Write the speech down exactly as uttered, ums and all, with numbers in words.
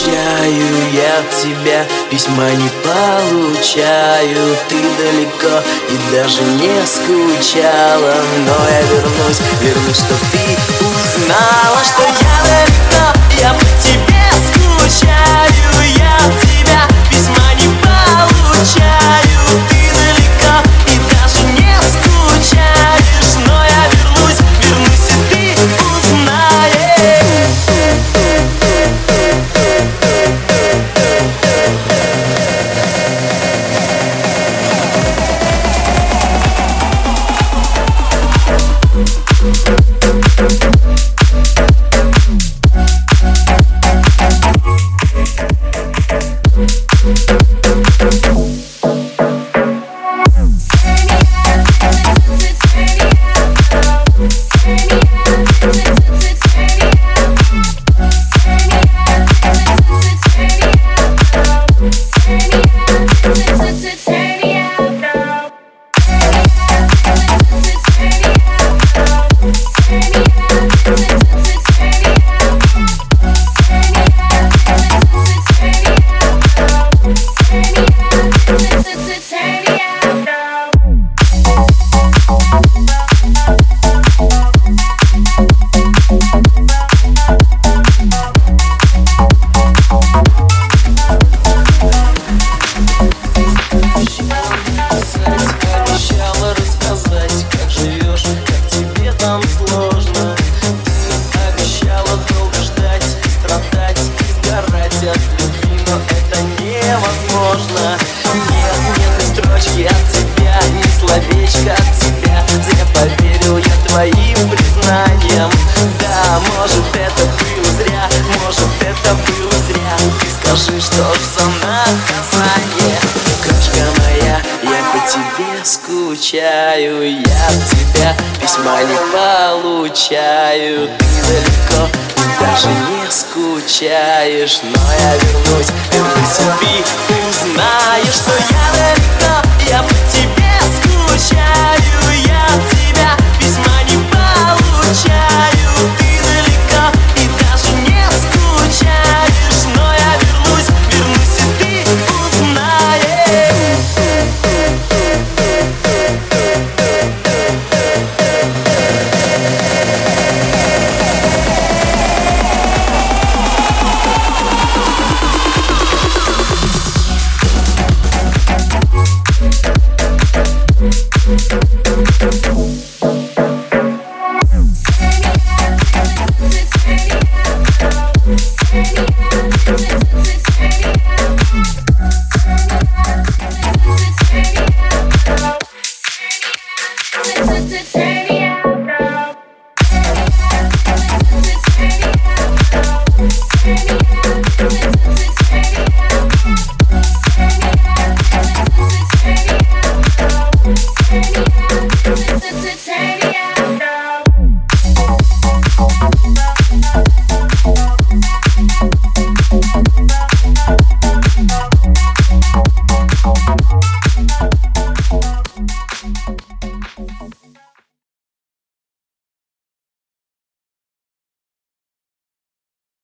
скучаю я от тебя, письма не получаю. Ты далеко и даже не скучала, но я вернусь, вернусь, чтоб ты узнала, что я далеко, я по тебе скучаю. Я от тебя письма не получаю. Ты далеко и даже не скучаешь, но я вернусь, вернусь, и ты узнаешь. Твоим признанием. Да, может, это было зря, может, это было зря. Ты скажи, что ж за наказание? Крошка моя, я по тебе скучаю. Я от тебя письма не получаю. Ты далеко и даже не скучаешь, но я вернусь, вернусь, и ты узнаешь, что я далеко, я по тебе скучаю. Я от тебя письма не получаю. Ты далеко и даже не скучаешь, но я вернусь, вернусь, и ты узнаешь. Turn